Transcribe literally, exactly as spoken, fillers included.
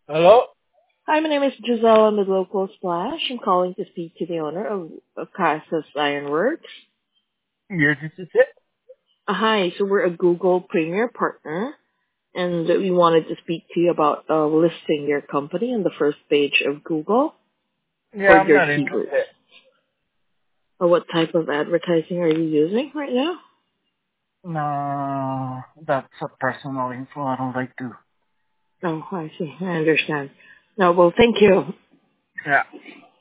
Hello? Hi, my name is Giselle. I'm with Local Splash. I'm calling to speak to the owner of, of Casas Ironworks. Yes, this is it. Uh, hi, so we're a Google Premier Partner, and we wanted to speak to you about uh, listing your company on the first page of Google Yeah, for I'm your not keywords. interested. Uh, what type of advertising are you using right now? No, that's a personal info. I don't like to. Oh, I see. I understand. No, well, thank you. Yeah.